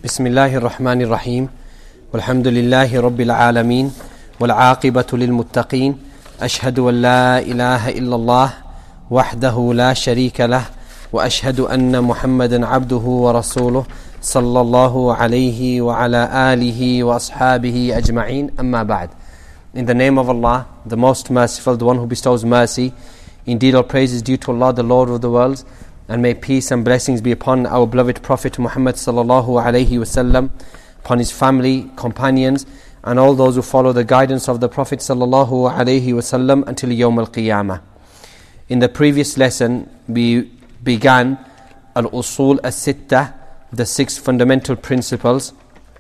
بسم الله الرحمن الرحيم والحمد لله رب العالمين والعاقبة للمتقين أشهد أن لا إله إلا الله وحده لا شريك له وأشهد أن محمدا عبده ورسوله صلى الله عليه وعلى آله وأصحابه أجمعين أما بعد. In the name of Allah, the most merciful, the one who bestows mercy. Indeed, all praise is due to Allah, the Lord of the worlds, and may peace and blessings be upon our beloved Prophet Muhammad sallallahu alaihi wasallam, upon his family, companions, and all those who follow the guidance of the Prophet sallallahu alaihi wasallam until Yawm al-Qiyamah. In the previous lesson, we began al-usul as-sittah, the 6 fundamental principles,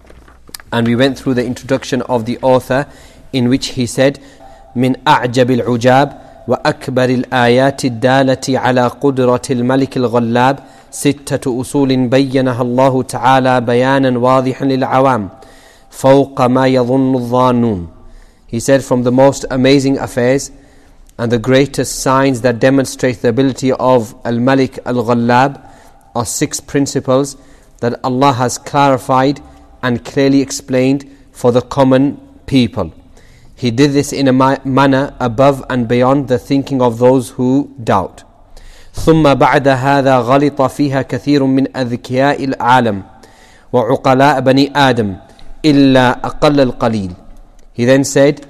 and we went through the introduction of the author, in which he said, من أعجب العجاب وأكبر الآيات الدالة على قدرة الملك الغلاب 6 أصول بينها الله تعالى بيانا واضحا للعوام فوق ما يظن الظانون. He said, from the most amazing affairs and the greatest signs that demonstrate the ability of Al-Malik Al-Ghallab are 6 principles that Allah has clarified and clearly explained for the common people. He did this in a manner above and beyond the thinking of those who doubt. ثم بعد هذا غلط فيها كثير من أذكياء العالم وعقلاء بني آدم إلا أقل القليل. He then said,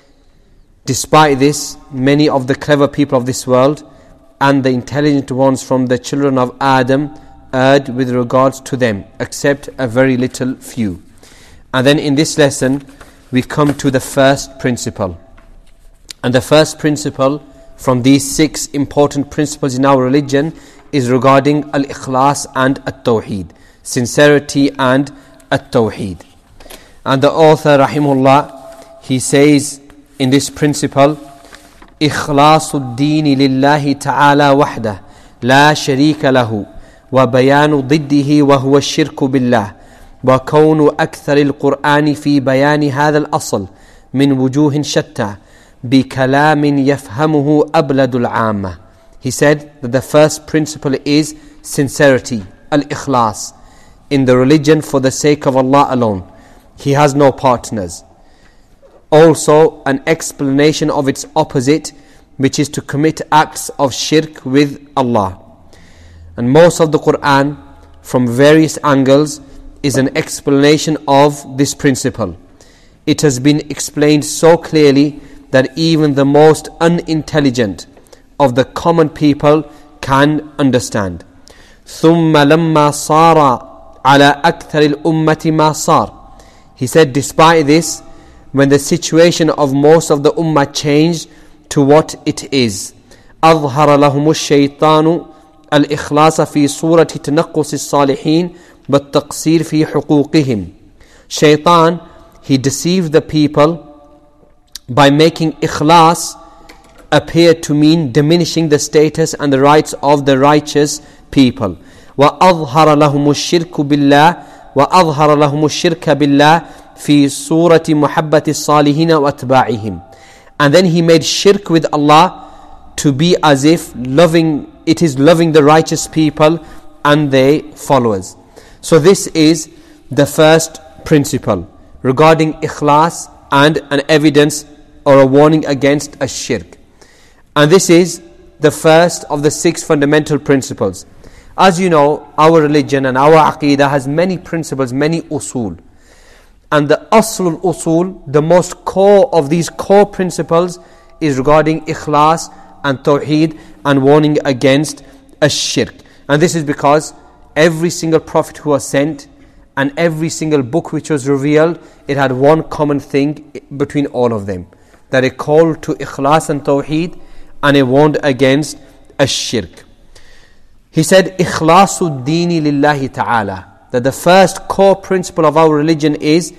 despite this, many of the clever people of this world and the intelligent ones from the children of Adam erred with regards to them, except a very little few. And then in this lesson, we come to the first principle. And the first principle from these 6 important principles in our religion is regarding al-ikhlas and at-tawheed, sincerity and at-tawheed. And the author, rahimahullah, he says in this principle, إخلاص الدين لله تعالى وحده لا شريك له وبيان ضده وهو الشرك بالله وكون أكثر القرآن في بيان هذا الأصل من وجوه شتى بكلام يفهمه أبلد العامة. He said that the first principle is sincerity, al-ikhlas, in the religion for the sake of Allah alone. He has no partners. Also an explanation of its opposite, which is to commit acts of shirk with Allah. And most of the Qur'an, from various angles, is an explanation of this principle. It has been explained so clearly that even the most unintelligent of the common people can understand. ثُمَّ لَمَّا صَارَ عَلَى أَكْثَرِ الْأُمَّةِ مَا صَارَ. He said, despite this, when the situation of most of the ummah changed to what it is, أَظْهَرَ لَهُمُ الشَّيْطَانُ الْإِخْلَاصَ فِي صُورَةِ تَنَقُّصِ الصَّالِحِينَ وَالتَّقْصِيرِ فِي حُقُوقِهِمْ. Shaitan, he deceived the people by making ikhlas appear to mean diminishing the status and the rights of the righteous people. وَأَظْهَرَ لَهُمُ الشِّرْكُ بِاللَّهِ وَأَظْهَرَ لَهُمُ الشِّرْكَ بِاللَّهِ فِي صُورَةِ مُحَبَّةِ الصَّالِحِينَ وَأَتْبَاعِهِمْ. And then he made shirk with Allah to be as if it is loving the righteous people and their followers. So this is the first principle regarding ikhlas and an evidence or a warning against a shirk. And this is the first of the 6 fundamental principles. As you know, our religion and our aqeedah has many principles, many usul. And the aslul usul, the most core of these core principles, is regarding ikhlas and tawheed and warning against a shirk. And this is because every single prophet who was sent and every single book which was revealed, it had one common thing between all of them, that it called to ikhlas and tawheed and it warned against ash-shirk. He said, ikhlasu dini lillahi ta'ala, that the first core principle of our religion is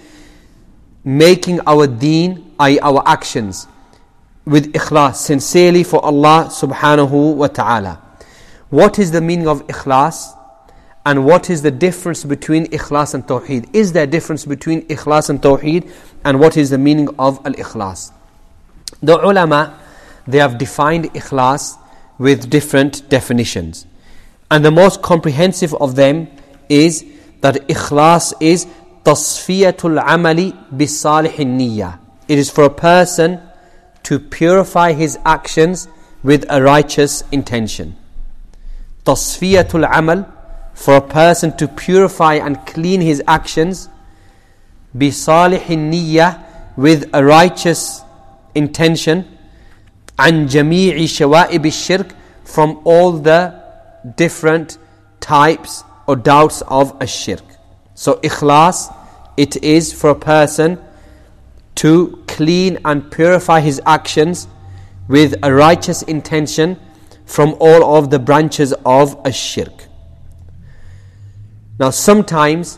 making our deen, i.e. our actions, with ikhlas, sincerely for Allah subhanahu wa ta'ala. What is the meaning of ikhlas? And what is the difference between ikhlas and tawheed? Is there a difference between ikhlas and tawheed? And what is the meaning of al-ikhlas? The ulama, they have defined ikhlas with different definitions. And the most comprehensive of them is that ikhlas is tasfiyatul amali bisalihin niyyah. It is for a person to purify his actions with a righteous intention. Tasfiyatul amal, for a person to purify and clean his actions bisalihin niyyah, with a righteous intention, an jami'i shawa'ib ash-shirk, from all the different types or doubts of ash-shirk. So ikhlas, it is for a person to clean and purify his actions with a righteous intention from all of the branches of ash-shirk. Now sometimes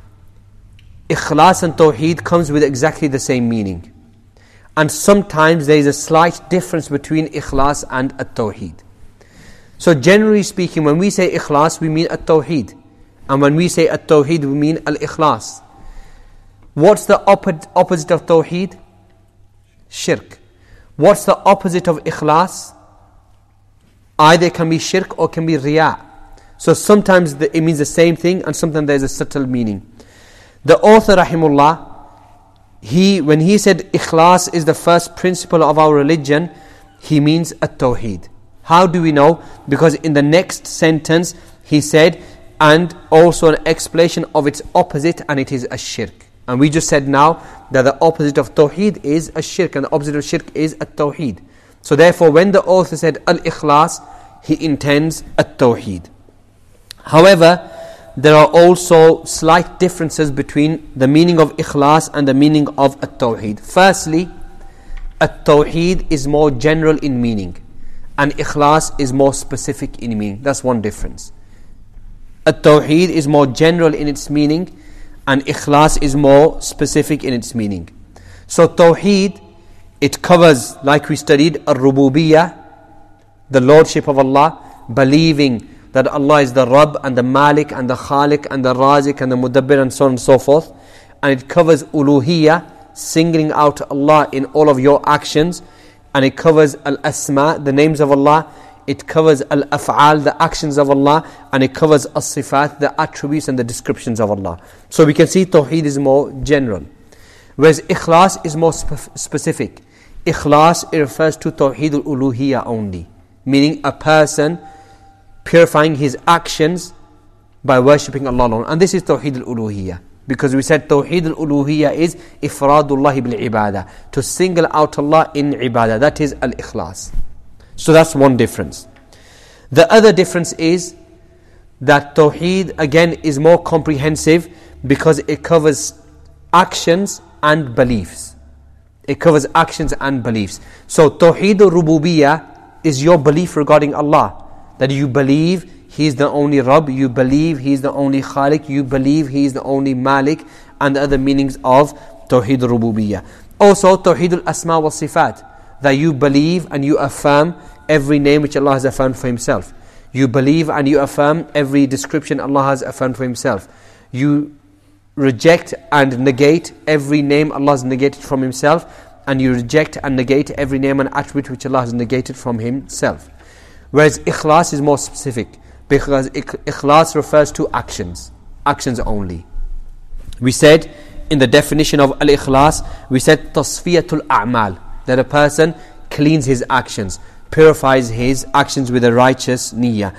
ikhlas and tawheed comes with exactly the same meaning, and sometimes there is a slight difference between ikhlas and at-tawheed. So generally speaking, when we say ikhlas, we mean at-tawheed, and when we say at-tawheed, we mean al-ikhlas. What's the opposite of tawheed? Shirk. What's the opposite of ikhlas? Either it can be shirk or can be riya. So sometimes it means the same thing, and sometimes there's a subtle meaning. The author rahimullah, when he said ikhlas is the first principle of our religion, he means at-tawheed. How do we know? Because in the next sentence he said, and also an explanation of its opposite, and it is ash-shirk. And we just said now that the opposite of tawheed is ash-shirk, and the opposite of shirk is at-tawheed. So therefore, when the author said al-ikhlas, he intends at-tawheed. However, there are also slight differences between the meaning of ikhlas and the meaning of at-tawheed. Firstly, at-tawheed is more general in meaning, and ikhlas is more specific in meaning. That's one difference. At-tawheed is more general in its meaning, and ikhlas is more specific in its meaning. So tawheed, it covers, like we studied, ar-rububiyyah, the lordship of Allah, believing that Allah is the Rabb and the Malik and the Khaliq and the Razik and the Mudabbir and so on and so forth. And it covers uluhiyyah, singling out Allah in all of your actions. And it covers al-asma, the names of Allah. It covers al-af'al, the actions of Allah. And it covers as-sifat, the attributes and the descriptions of Allah. So we can see tawheed is more general, whereas ikhlas is more specific. Ikhlas, it refers to tawheed al-uluhiyyah only, meaning a person purifying his actions by worshipping Allah alone. And this is tawheed al-uluhiyyah, because we said tawheed al-uluhiyyah is ifradullah bil ibadah, to single out Allah in ibadah. That is al-ikhlas. So that's one difference. The other difference is that tawheed again is more comprehensive, because it covers actions and beliefs. It covers actions and beliefs. So tawheed al-rububiyyah is your belief regarding Allah, that you believe He is the only Rabb, you believe He is the only Khaliq, you believe He is the only Malik, and the other meanings of Tawheed al-Rububiyyah. Also Tawheed al-Asma wa Sifat, that you believe and you affirm every name which Allah has affirmed for Himself. You believe and you affirm every description Allah has affirmed for Himself. You reject and negate every name Allah has negated from Himself, and you reject and negate every name and attribute which Allah has negated from Himself. Whereas ikhlas is more specific, because ikhlas refers to actions only. We said in the definition of al-ikhlas, we said tasfiyatul a'mal, that a person cleans his actions, purifies his actions with a righteous niyyah.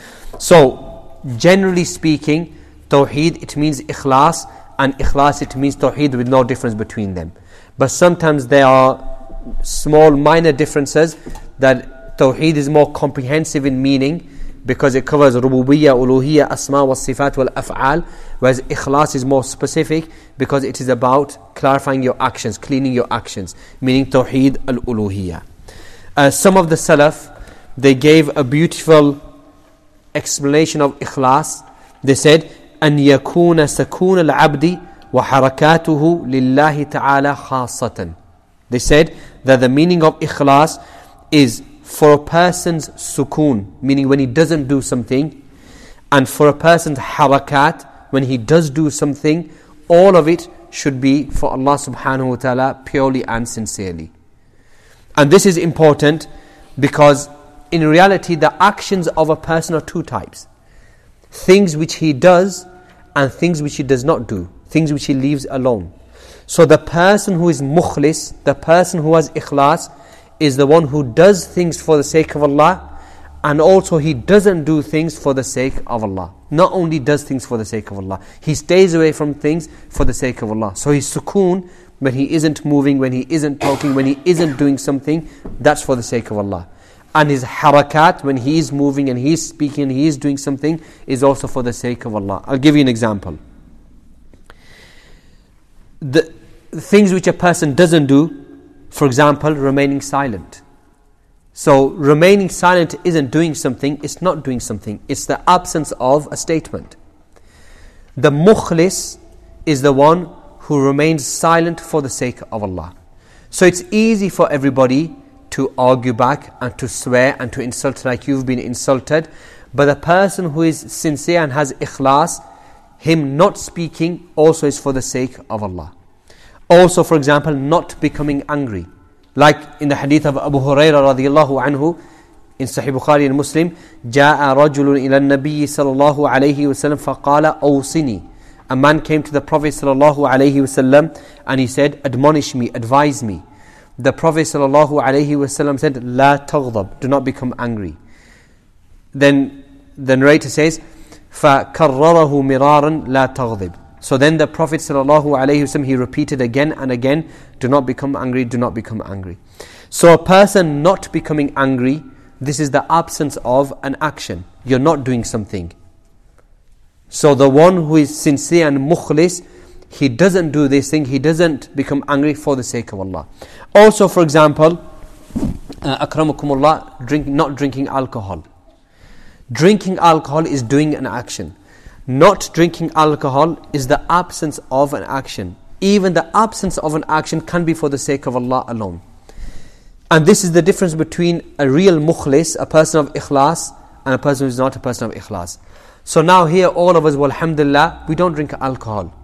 So generally speaking, tawheed, it means ikhlas, and ikhlas, it means tawheed, with no difference between them. But sometimes there are small minor differences, that tawheed is more comprehensive in meaning, because it covers rububiyyah, uluhiyyah, asma wa sifat wal af'al, whereas ikhlas is more specific, because it is about clarifying your actions, cleaning your actions, meaning tawheed al-uluhiyyah. Some of the salaf, they gave a beautiful explanation of ikhlas. They said, أن يكون سكون العبد وحركاته لله تعالى خاصة. They said that the meaning of ikhlas is for a person's sukoon, meaning when he doesn't do something, and for a person's harakat, when he does do something, all of it should be for Allah subhanahu wa ta'ala, purely and sincerely. And this is important, because in reality the actions of a person are two types: things which he does and things which he does not do, things which he leaves alone. So the person who is mukhlis, the person who has ikhlas, is the one who does things for the sake of Allah, and also he doesn't do things for the sake of Allah. Not only does things for the sake of Allah, he stays away from things for the sake of Allah. So his sukoon, when he isn't moving, when he isn't talking, when he isn't doing something, that's for the sake of Allah. And his harakat, when he is moving and he is speaking and he is doing something, is also for the sake of Allah. I'll give you an example. The things which a person doesn't do, for example, remaining silent. So remaining silent isn't doing something, it's not doing something. It's the absence of a statement. The mukhlis is the one who remains silent for the sake of Allah. So it's easy for everybody to argue back and to swear and to insult like you've been insulted. But the person who is sincere and has ikhlas, him not speaking also is for the sake of Allah. Also, for example, not becoming angry. Like in the hadith of Abu Hurairah radiyallahu anhu, in Sahih Bukhari and Muslim, جَاءَ رَجُلٌ إِلَى النَّبِيِّ صَلَى اللَّهُ عَلَيْهِ وَسَلَّمْ فَقَالَ أَوْصِنِي. A man came to the Prophet sallallahu alaihi wasallam and he said, admonish me, advise me. The Prophet sallallahu alaihi wasallam said, لَا تَغْضَبْ, do not become angry. Then the narrator says, فَكَرَّرَهُ مِرَارًا لَا تَغْضِبْ. So then the Prophet ﷺ, he repeated again and again, do not become angry, do not become angry. So a person not becoming angry, this is the absence of an action. You're not doing something. So the one who is sincere and mukhlis, he doesn't do this thing, he doesn't become angry for the sake of Allah. Also, for example, akramakumullah, not drinking alcohol. Drinking alcohol is doing an action. Not drinking alcohol is the absence of an action. Even the absence of an action can be for the sake of Allah alone. And this is the difference between a real mukhlis, a person of ikhlas, and a person who is not a person of ikhlas. So now here all of us, well, alhamdulillah, we don't drink alcohol.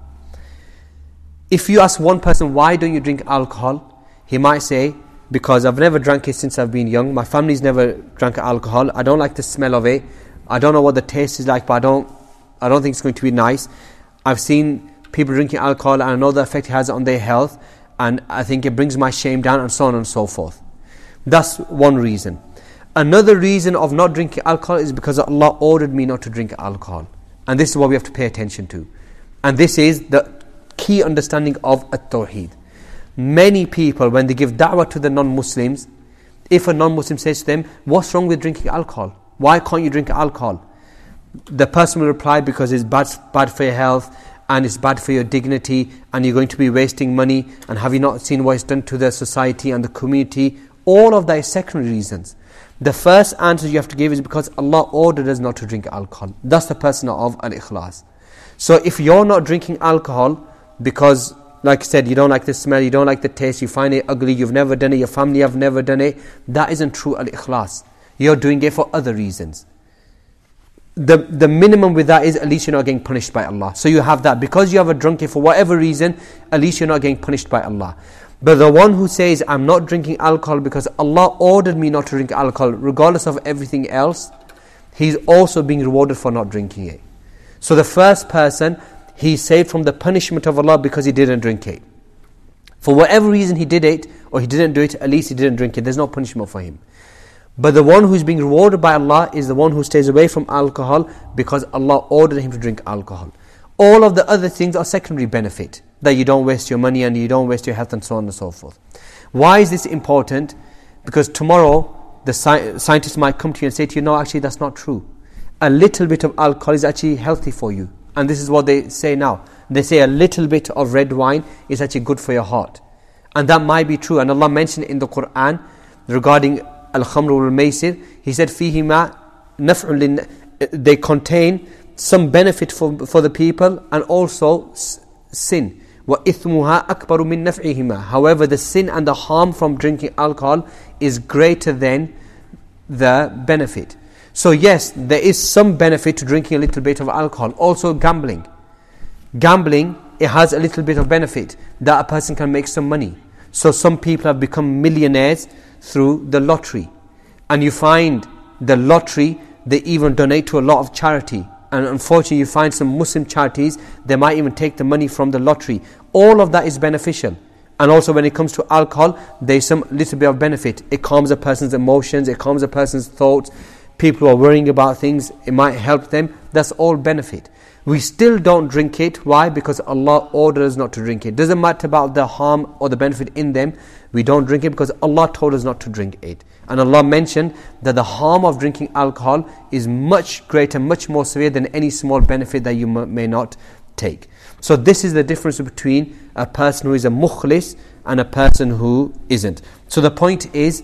If you ask one person, why don't you drink alcohol? He might say, because I've never drank it since I've been young. My family's never drank alcohol. I don't like the smell of it. I don't know what the taste is like, but I don't think it's going to be nice. I've seen people drinking alcohol and I know the effect it has on their health, and I think it brings my shame down, and so on and so forth. That's one reason. Another reason of not drinking alcohol is because Allah ordered me not to drink alcohol. And this is what we have to pay attention to. And this is the key understanding of at-tawheed. Many people, when they give da'wah to the non-Muslims, if a non-Muslim says to them, what's wrong with drinking alcohol? Why can't you drink alcohol? The person will reply, because it's bad for your health, and it's bad for your dignity, and you're going to be wasting money, and have you not seen what it's done to the society and the community? All of that is secondary reasons. The first answer you have to give is because Allah ordered us not to drink alcohol. That's the person of al-ikhlas. So if you're not drinking alcohol because, like I said, you don't like the smell, you don't like the taste, you find it ugly, you've never done it, your family have never done it, that isn't true al-ikhlas. You're doing it for other reasons. The minimum with that is at least you're not getting punished by Allah. So you have that. Because you have drunk it for whatever reason, at least you're not getting punished by Allah. But the one who says, I'm not drinking alcohol because Allah ordered me not to drink alcohol, regardless of everything else, he's also being rewarded for not drinking it. So the first person, he's saved from the punishment of Allah because he didn't drink it. For whatever reason he did it, or he didn't do it, at least he didn't drink it. There's no punishment for him. But the one who's being rewarded by Allah is the one who stays away from alcohol because Allah ordered him to drink alcohol. All of the other things are secondary benefit, that you don't waste your money and you don't waste your health and so on and so forth. Why is this important? Because tomorrow the scientists might come to you and say to you, no, actually that's not true. A little bit of alcohol is actually healthy for you. And this is what they say now. They say a little bit of red wine is actually good for your heart. And that might be true. And Allah mentioned in the Quran regarding al-khamr wal-maysir, He said, فِيهِمَا نَفْعٌ they contain some benefit for the people and also sin. وَإِثْمُهَا أَكْبَرُ مِن نَفْعِهِمَا. However, the sin and the harm from drinking alcohol is greater than the benefit. So yes, there is some benefit to drinking a little bit of alcohol. Also gambling. Gambling, it has a little bit of benefit that a person can make some money. So some people have become millionaires through the lottery. And you find the lottery, they even donate to a lot of charity. and unfortunately you find some Muslim charities, they might even take the money from the lottery. All of that is beneficial. And also when it comes to alcohol, there's some little bit of benefit. It calms a person's emotions, it calms a person's thoughts. People who are worrying about things, it might help them. That's all benefit. We still don't drink it. Why? Because Allah orders us not to drink it. Doesn't matter about the harm or the benefit in them. We don't drink it because Allah told us not to drink it. And Allah mentioned that the harm of drinking alcohol is much greater, much more severe than any small benefit that you may not take. So this is the difference between a person who is a mukhlis and a person who isn't. So the point is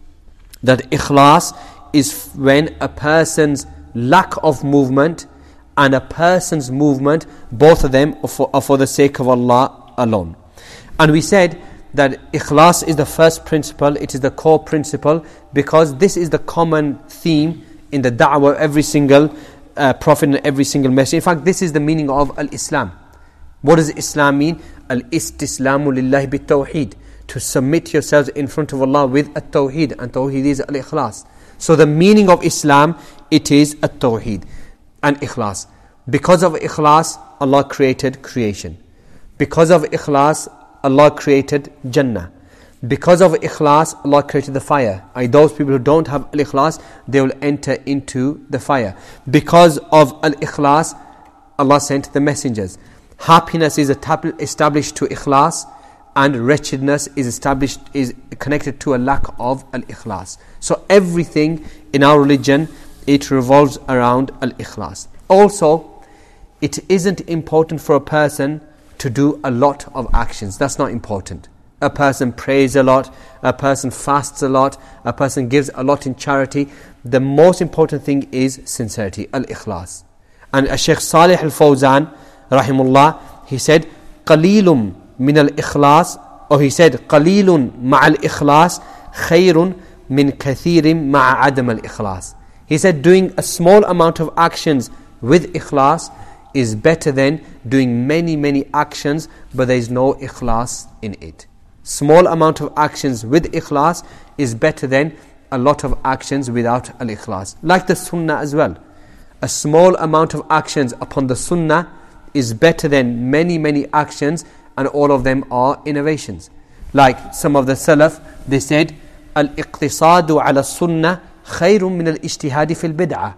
that ikhlas is when a person's lack of movement and a person's movement, both of them are for the sake of Allah alone. And we said that ikhlas is the first principle, it is the core principle, because this is the common theme in the da'wah of every single prophet and every single messenger. In fact, this is the meaning of al-Islam. What does Islam mean? Al-istislamu lillahi bit-tawheed. To submit yourselves in front of Allah with at-tawheed. And tawheed is al-ikhlas. So the meaning of Islam, it is at-tawheed and ikhlas. Because of ikhlas, Allah created creation. Because of ikhlas, Allah created Jannah. Because of ikhlas, Allah created the fire. And those people who don't have al-ikhlas, they will enter into the fire. Because of al-ikhlas, Allah sent the messengers. Happiness is established to ikhlas, and wretchedness is connected to a lack of al-ikhlas. So everything in our religion, it revolves around al-ikhlas. Also, it isn't important for a person to do a lot of actions. That's not important. A person prays a lot, a person fasts a lot, a person gives a lot in charity. The most important thing is sincerity, al-ikhlas. And Shaykh Salih al-Fawzan, rahimullah, he said, قَلِيلٌ مِنَ الْإِخْلَاصِ, or he said, قَلِيلٌ مَعَ الْإِخْلَاصِ خَيْرٌ مِنْ كَثِيرٍ مَعَ عَدَمَ الْإِخْلَاصِ. He said, doing a small amount of actions with ikhlas is better than doing many actions, but there is no ikhlas in it. Small amount of actions with ikhlas is better than a lot of actions without al-ikhlas. Like the sunnah as well. A small amount of actions upon the sunnah is better than many actions, and all of them are innovations. Like some of the salaf, they said, al-iqtisadu ala sunnah khayrun min al-ijtihadi fil bid'ah.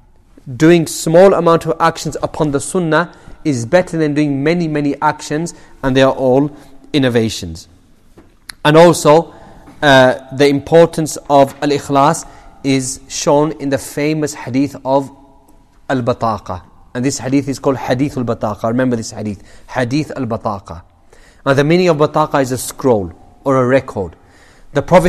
Doing small amount of actions upon the sunnah is better than doing many actions, and they are all innovations. And also, the importance of al-ikhlas is shown in the famous hadith of al-bataqa. And this hadith is called Hadith al-Bataqa. Remember this hadith, Hadith al-Bataqa. Now the meaning of bataqa is a scroll or a record. The Prophet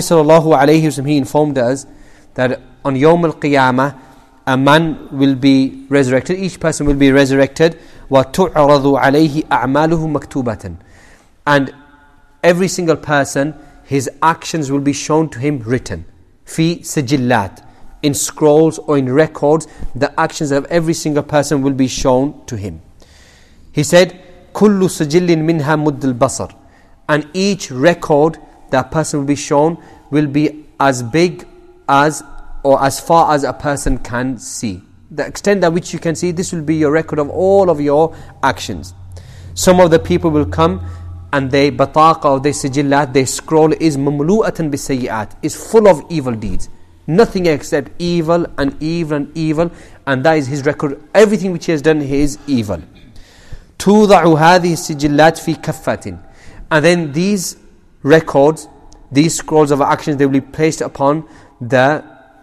ﷺ, he informed us that on Yawm al-Qiyamah, a man will be resurrected, each person will be resurrected, وَتُعْرَضُ عَلَيْهِ أَعْمَالُهُ مَكْتُوبَةً. And every single person, his actions will be shown to him written. فِي سِجِلَّاتٍ. In scrolls or in records, the actions of every single person will be shown to him. He said, كُلُّ سَجِلٍ مِنْهَا مُدِّ الْبَصَرِ. And each record that person will be shown will be as big as or as far as a person can see. The extent at which you can see, this will be your record of all of your actions. Some of the people will come and they bataqa or they sijillat, their scroll is mamlu'atan bisayyi'at, is full of evil deeds. Nothing except evil and evil and evil, and that is his record. Everything which he has done is evil. تُوضَعُ هَذِهِ السِّجِلَّاتِ فِي كَفَّةٍ. And then these records, these scrolls of actions, they will be placed upon the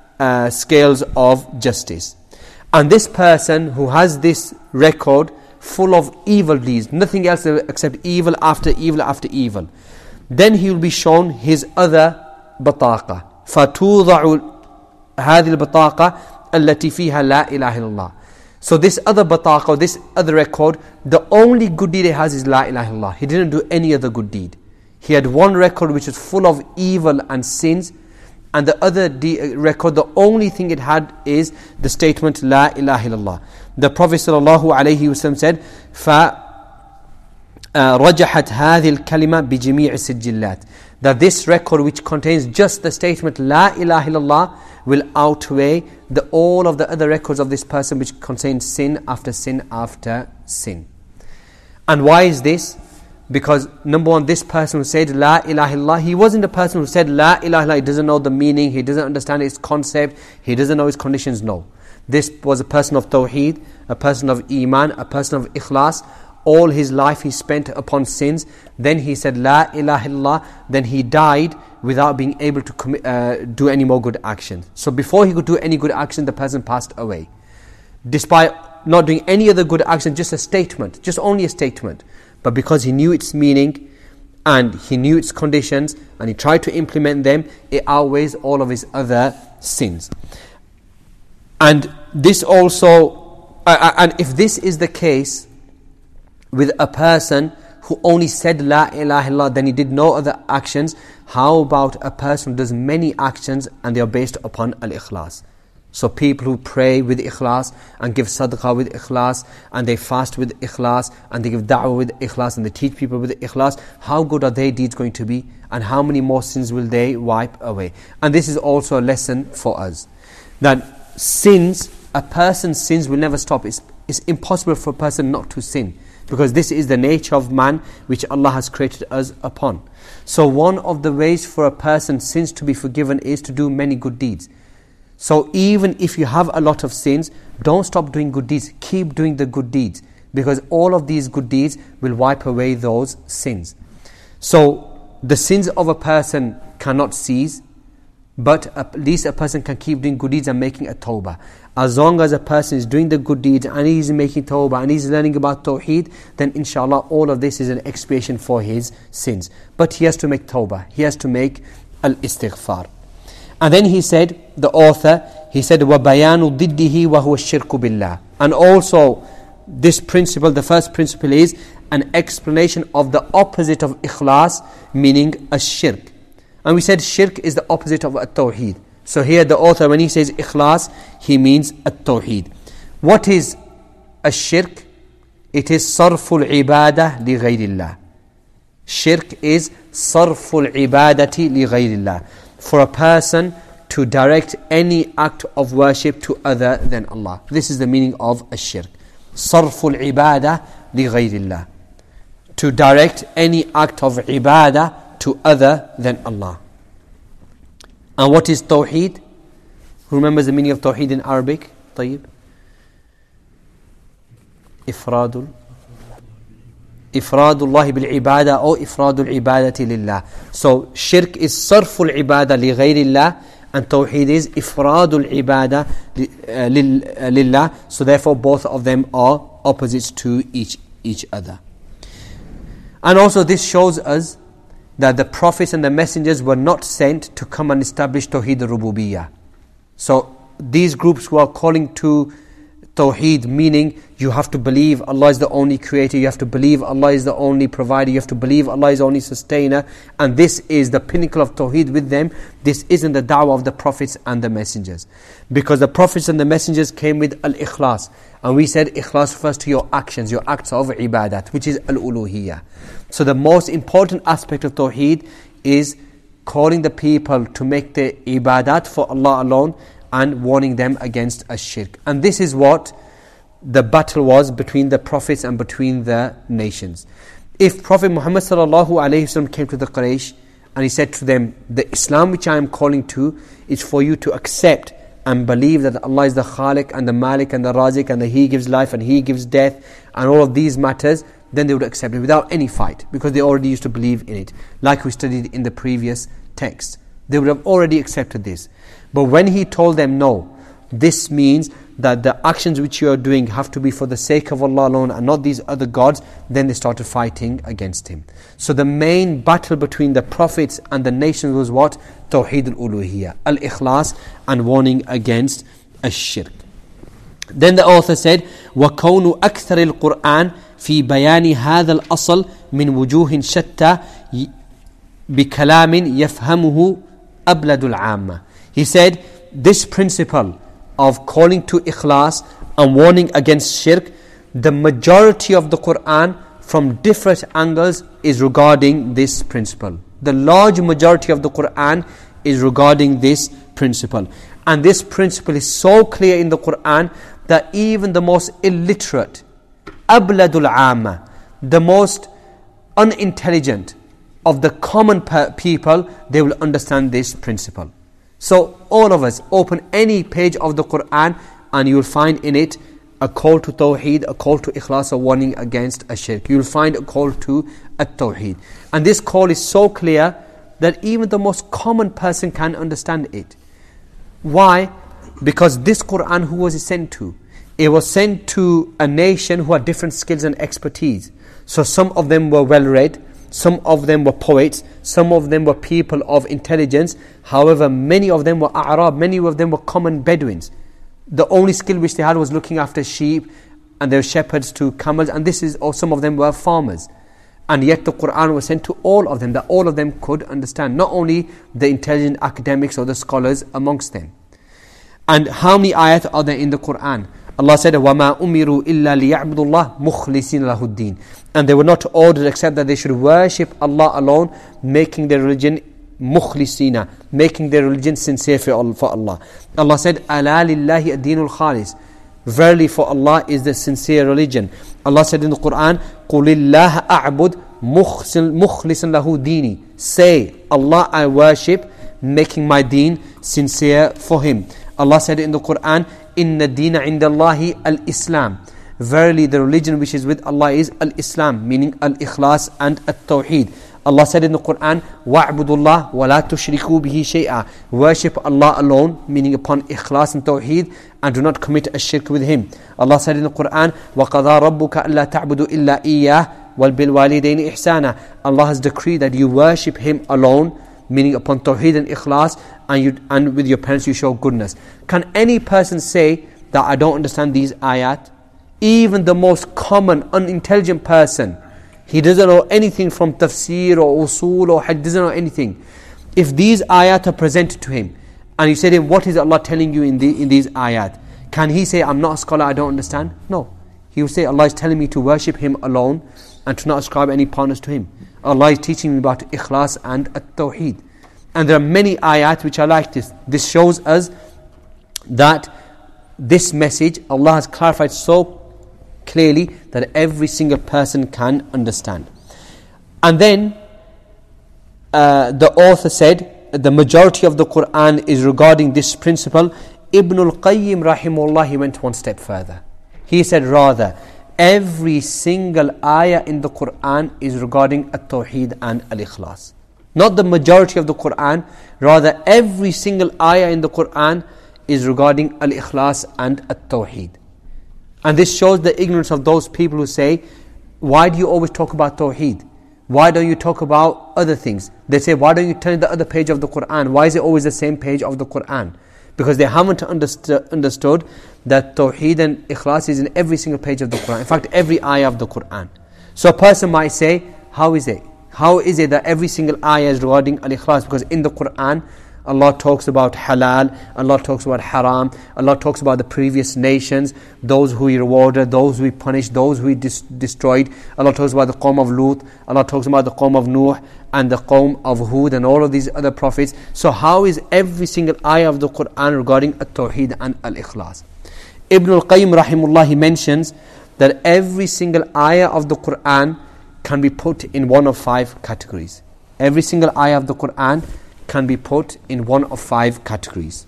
scales of justice. And this person who has this record full of evil deeds, nothing else except evil after evil after evil, then he will be shown his other bataqa. فَتُوضَعُ هذه البطاقة التي فيها لا إله إلا الله. So this other bataqa, this other record, the only good deed he has is la ilaha illallah. He didn't do any other good deed. He had one record which is full of evil and sins, and the other record, the only thing it had is the statement la ilaha illallah. The Prophet sallallahu alaihi wasallam said, رجحت هذه الكلمة بجميع السجلات. That this record which contains just the statement La ilaha illallah will outweigh all of the other records of this person which contain sin after sin after sin. And why is this? Because number one, this person who said La ilaha illallah, he wasn't a person who said La ilaha illallah, he doesn't know the meaning, he doesn't understand its concept, he doesn't know its conditions. No. This was a person of Tawheed, a person of Iman, a person of Ikhlas. All his life he spent upon sins. Then he said La ilaha illallah. Then he died without being able to do any more good action. So before he could do any good action, the person passed away. Despite not doing any other good action, just a statement, just only a statement. But because he knew its meaning and he knew its conditions and he tried to implement them, it outweighs all of his other sins. And this also, and if this is the case with a person who only said La ilaha illallah, then he did no other actions, how about a person who does many actions and they are based upon al-ikhlas? So people who pray with ikhlas and give sadaqah with ikhlas and they fast with ikhlas and they give da'wah with ikhlas and they teach people with ikhlas, how good are their deeds going to be and how many more sins will they wipe away? And this is also a lesson for us, that sins, a person's sins will never stop. It's impossible for a person not to sin, because this is the nature of man which Allah has created us upon. So one of the ways for a person's sins to be forgiven is to do many good deeds. So even if you have a lot of sins, don't stop doing good deeds. Keep doing the good deeds, because all of these good deeds will wipe away those sins. So the sins of a person cannot cease, but at least a person can keep doing good deeds and making a tawbah. As long as a person is doing the good deeds and he's making tawbah and he's learning about tawheed, then inshallah all of this is an expiation for his sins. But he has to make tawbah, he has to make al-istighfar. And then he said, the author, he said, وَبَيَانُ ضِدِّهِ وَهُوَ الشِّرْكُ بِاللَّهِ. And also this principle, the first principle is an explanation of the opposite of ikhlas, meaning ash-shirk. And we said shirk is the opposite of at-tawheed. So here the author, when he says ikhlas, he means at-tawheed. What is ash-shirk? It is sarful ibadah li ghayrillah. Shirk is sarful ibadati li ghayrillah. For a person to direct any act of worship to other than Allah. This is the meaning of ash-shirk. Sarful ibadah li ghayrillah. To direct any act of ibadah to other than Allah. And what is tawheed? Who remembers the meaning of tawheed in Arabic? طيب. Ifradullah bil ibadah or ifradul ibadati lillah. So shirk is sarful ibadah li ghayrillah, and tawheed is ifradul ibadah lillah. So therefore both of them are opposites to each other. And also this shows us that the prophets and the messengers were not sent to come and establish Tawheed al-Rububiyyah. So these groups who are calling to Tawheed, meaning you have to believe Allah is the only creator, you have to believe Allah is the only provider, you have to believe Allah is the only sustainer, and this is the pinnacle of Tawheed with them. This isn't the da'wah of the prophets and the messengers. Because the prophets and the messengers came with al-ikhlas. And we said ikhlas refers to your actions, your acts of ibadat, which is al-uluhiyyah. So the most important aspect of Tawheed is calling the people to make the ibadat for Allah alone and warning them against ash-shirk. And this is what the battle was between the prophets and between the nations. If Prophet Muhammad sallallahu alaihi wasallam came to the Quraysh and he said to them, the Islam which I am calling to is for you to accept and believe that Allah is the Khaliq and the Malik and the Razik and that He gives life and He gives death and all of these matters, then they would accept it without any fight, because they already used to believe in it, like we studied in the previous text. They would have already accepted this. But when he told them, no, this means that the actions which you are doing have to be for the sake of Allah alone and not these other gods, then they started fighting against him. So the main battle between the prophets and the nations was what? Tawheed al-uluhiyyah, al-ikhlas, and warning against ash-shirk. Then the author said, وَكَوْنُ أَكْثَرِ الْقُرْآنِ فِي بَيَانِ هَذَا الْأَصْلِ مِنْ وُجُوهٍ شَتَّى بِكَلَامٍ يَفْهَمُهُ أَبْلَدُ الْعَامَّةِ. He said, this principle of calling to ikhlas and warning against shirk, the majority of the Qur'an from different angles is regarding this principle. The large majority of the Qur'an is regarding this principle. And this principle is so clear in the Qur'an that even the most illiterate, abladul amma, the most unintelligent of the common people, they will understand this principle. So all of us, open any page of the Qur'an and you will find in it a call to Tawheed, a call to Ikhlas, a warning against a shirk. You will find a call to at-Tawheed. And this call is so clear that even the most common person can understand it. Why? Because this Qur'an, who was it sent to? It was sent to a nation who had different skills and expertise. So some of them were well-read, some of them were poets, some of them were people of intelligence. However, many of them were A'rab, many of them were common Bedouins. The only skill which they had was looking after sheep, and they were shepherds to camels, and or some of them were farmers. And yet the Qur'an was sent to all of them, that all of them could understand, not only the intelligent academics or the scholars amongst them. And how many ayat are there in the Qur'an? Allah said, وَمَا أُمِرُوا إِلَّا لِيَعْبُدُوا اللَّهِ مُخْلِصِينَ لَهُ الدِّينَ. And they were not ordered except that they should worship Allah alone, making their religion mukhlisina, making their religion sincere for Allah. Allah said, أَلَا لِلَّهِ الدِّينُ الْخَالِصِ. Verily for Allah is the sincere religion. Allah said in the Qur'an, قُلِ اللَّهَ أَعْبُدْ مُخْلِصًا لَهُ دِينِي. Say, Allah I worship, making my deen sincere for Him. Allah said in the Qur'an, إِنَّ الدِّينَ عِنْدَ اللَّهِ الْإِسْلَامِ. Verily the religion which is with Allah is al-Islam, meaning al-Ikhlas and at-Tawheed. Allah said in the Qur'an, وَاعْبُدُوا اللَّهِ وَلَا تُشْرِكُوا بِهِ شَيْئًا. Worship Allah alone, meaning upon Ikhlas and Tawheed, and do not commit a shirk with Him. Allah said in the Qur'an, وَقَضَى رَبُّكَ أَلَّا تَعْبُدُوا إِلَّا إِيَّاهُ وَالْبِالْوَالِدَيْنِ إِحْسَانًا. Allah has decreed that you worship Him alone, meaning upon Tawheed and Ikhlas, and with your parents you show goodness. Can any person say that I don't understand these ayat? Even the most common, unintelligent person, he doesn't know anything from tafsir or usul or hadith, doesn't know anything. If these ayat are presented to him, and you say to him, what is Allah telling you in these ayat? Can he say, I'm not a scholar, I don't understand? No. He will say, Allah is telling me to worship Him alone and to not ascribe any partners to Him. Allah is teaching me about Ikhlas and at-Tawheed. And there are many ayat which are like this. This shows us that this message, Allah has clarified so clearly that every single person can understand. And then the author said the majority of the Qur'an is regarding this principle. Ibn al-Qayyim rahimahullah, he went one step further. He said rather, every single ayah in the Qur'an is regarding at-Tawheed and al-Ikhlas. Not the majority of the Qur'an, rather every single ayah in the Qur'an is regarding al-Ikhlas and at-Tawheed. And this shows the ignorance of those people who say, why do you always talk about Tawheed? Why don't you talk about other things? They say, why don't you turn the other page of the Qur'an? Why is it always the same page of the Qur'an? Because they haven't understood that Tawheed and Ikhlas is in every single page of the Qur'an. In fact, every ayah of the Qur'an. So a person might say, how is it? How is it that every single ayah is regarding al-Ikhlas? Because in the Qur'an, Allah talks about halal, Allah talks about haram, Allah talks about the previous nations, those who He rewarded, those who He punished, those who He destroyed. Allah talks about the Qawm of Lut, Allah talks about the Qawm of Nuh and the Qawm of Hud and all of these other prophets. So how is every single ayah of the Qur'an regarding at-Tawheed and al-Ikhlas? Ibn al-Qayyim rahimullah, he mentions that every single ayah of the Qur'an can be put in one of 5 categories. Every single ayah of the Qur'an can be put in one of 5 categories.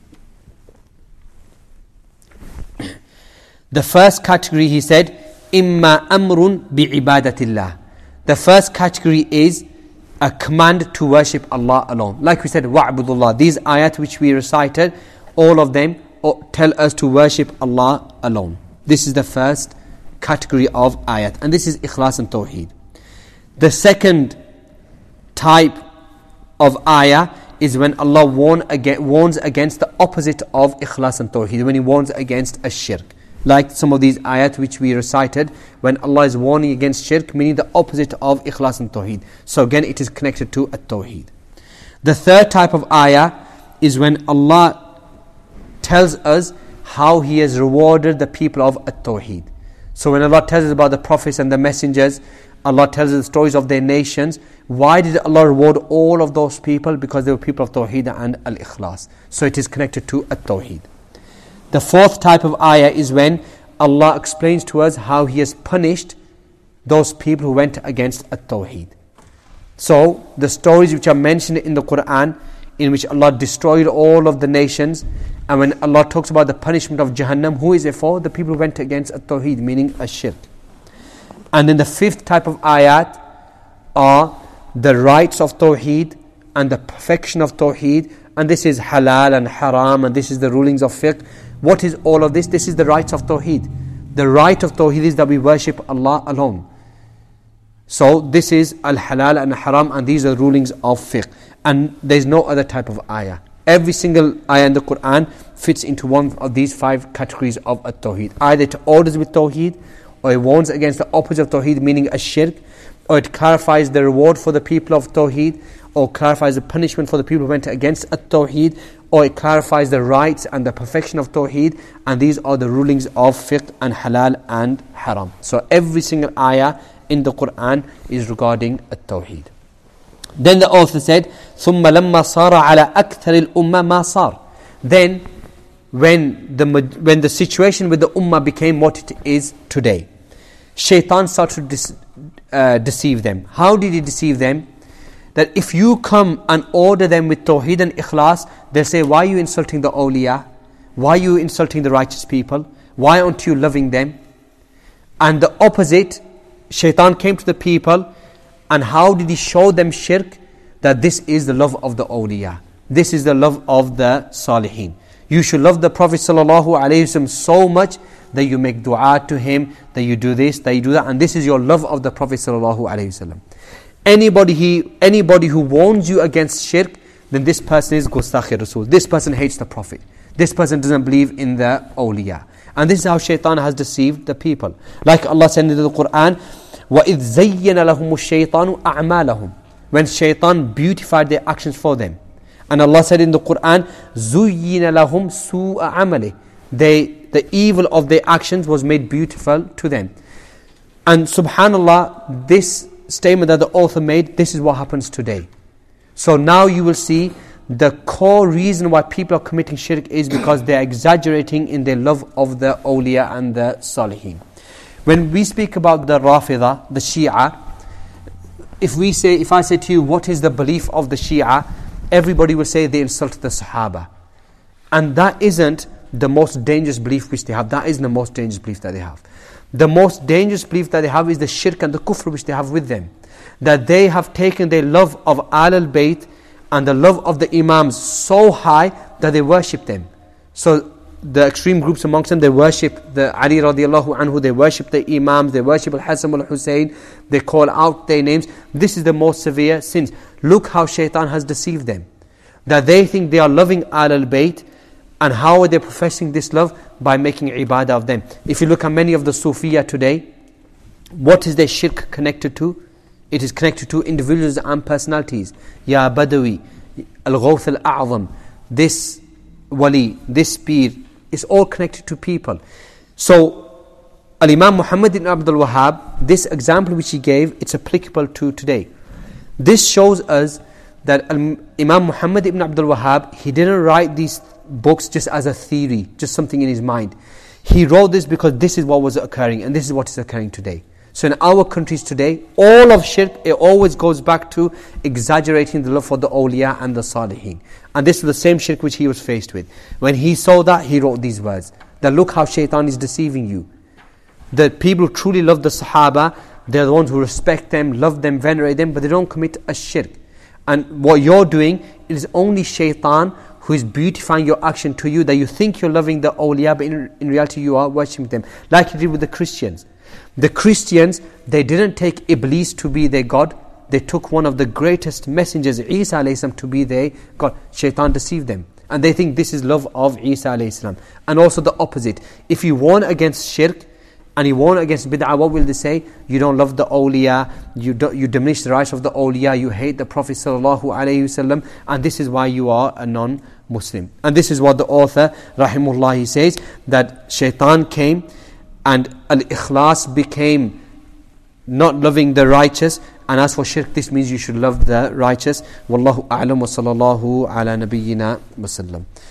The first category, he said, إِمَّا أَمْرٌ بِعِبَادَةِ اللَّهِ. The first category is a command to worship Allah alone. Like we said, وَعْبُدُ اللَّهِ. These ayat which we recited, all of them tell us to worship Allah alone. This is the first category of ayat. And this is Ikhlas and Tawheed. The second type of ayah is when Allah warns against the opposite of Ikhlas and Tawheed, when He warns against a shirk. Like some of these ayat which we recited, when Allah is warning against shirk, meaning the opposite of Ikhlas and Tawheed. So again, it is connected to at-Tawheed. The third type of ayah is when Allah tells us how He has rewarded the people of at-Tawheed. So when Allah tells us about the prophets and the messengers, Allah tells us the stories of their nations. Why did Allah reward all of those people? Because they were people of Tawheed and Al-Ikhlas. So it is connected to At-Tawheed. The fourth type of ayah is when Allah explains to us how He has punished those people who went against At-Tawheed. So the stories which are mentioned in the Quran, in which Allah destroyed all of the nations, and when Allah talks about the punishment of Jahannam, who is it for? The people who went against At-Tawheed, meaning Ash-Shirk. And then the fifth type of ayat are the rights of Tawheed and the perfection of Tawheed, and this is halal and haram, and this is the rulings of fiqh. What is all of this? This is the rights of Tawheed. The right of Tawheed is that we worship Allah alone. So this is al-halal and haram, and these are rulings of fiqh. And there is no other type of ayah. Every single ayah in the Quran fits into one of these five categories of at-Tawheed. Either it orders with Tawheed, or it warns against the opposite of Tawheed, meaning ash-shirk, or it clarifies the reward for the people of Tawheed, or clarifies the punishment for the people who went against at-Tawheed, or it clarifies the rights and the perfection of Tawheed, and these are the rulings of fiqh and halal and haram. So every single ayah in the Quran is regarding at-Tawheed. Then the author said, ثُمَّ لَمَّا صَارَ عَلَى أَكْثَرِ الْأُمَّةِ مَا صَارَ. Then, when the situation with the ummah became what it is today, Shaitan started to deceive them. How did he deceive them? That if you come and order them with Tawheed and Ikhlas, they'll say, why are you insulting the awliya? Why are you insulting the righteous people? Why aren't you loving them? And the opposite, Shaitan came to the people, and how did he show them shirk? That this is the love of the awliya. This is the love of the salihin. You should love the Prophet ﷺ so much that you make dua to him, that you do this, that you do that, and this is your love of the Prophet ﷺ. Anybody who warns you against shirk, then this person is Gustakh Rasul. This person hates the Prophet. This person doesn't believe in the awliya. And this is how Shaitan has deceived the people. Like Allah said in the Quran, وَإِذْ زَيَّنَ لَهُمُ الشَّيْطَانُ أَعْمَالَهُم. When Shaitan beautified their actions for them. And Allah said in the Quran, زُيِّنَ لَهُمْ سُوءَ عَمَلِهِ. The evil of their actions was made beautiful to them. And subhanallah, this statement that the author made, this is what happens today. So now you will see the core reason why people are committing shirk is because they are exaggerating in their love of the awliya and the salihin. When we speak about the Rafida, the Shia, if I say to you, what is the belief of the Shia? Everybody will say they insult the Sahaba. And that isn't the most dangerous belief which they have. That isn't the most dangerous belief that they have. The most dangerous belief that they have is the shirk and the kufr which they have with them. That they have taken their love of Ahlul Bayt and the love of the Imams so high that they worship them. So the extreme groups amongst them, they worship the Ali radiallahu anhu, they worship the Imams, they worship Al-Hasan al-Hussein, they call out their names. This is the most severe sins. Look how Shaitan has deceived them. That they think they are loving Ahlul Bayt, and how are they professing this love? By making ibadah of them. If you look at many of the Sufiya today, what is their shirk connected to? It is connected to individuals and personalities. Ya Badawi, Al-Ghawth Al-A'zam, this Wali, this Pir, it's all connected to people. So, Al-Imam Muhammad ibn Abdul Wahhab, this example which he gave, it's applicable to today. This shows us that Imam Muhammad ibn Abdul Wahhab, he didn't write these books just as a theory, just something in his mind. He wrote this because this is what was occurring, and this is what is occurring today. So in our countries today, all of shirk, it always goes back to exaggerating the love for the awliya and the salihin. And this was the same shirk which he was faced with. When he saw that, he wrote these words. That look how Shaitan is deceiving you. The people who truly love the Sahaba, they're the ones who respect them, love them, venerate them, but they don't commit a shirk. And what you're doing, it is only Shaitan who is beautifying your action to you, that you think you're loving the awliya, but in reality you are worshipping them. Like he did with the Christians. The Christians, they didn't take Iblis to be their God. They took one of the greatest messengers, Isa alayhi salam, to be their God. Shaitan deceived them. And they think this is love of Isa alayhi salam. And also the opposite. If you warn against shirk, and you warn against bid'ah, what will they say? You don't love the awliya, you diminish the rights of the awliya, you hate the Prophet sallallahu alaihi wasallam, and this is why you are a non-Muslim. And this is what the author, rahimahullah, he says, that Shaitan came and al-ikhlas became not loving the righteous. And as for shirk, this means you should love the righteous. Wallahu a'lam wa sallallahu ala nabiyyina wa sallam.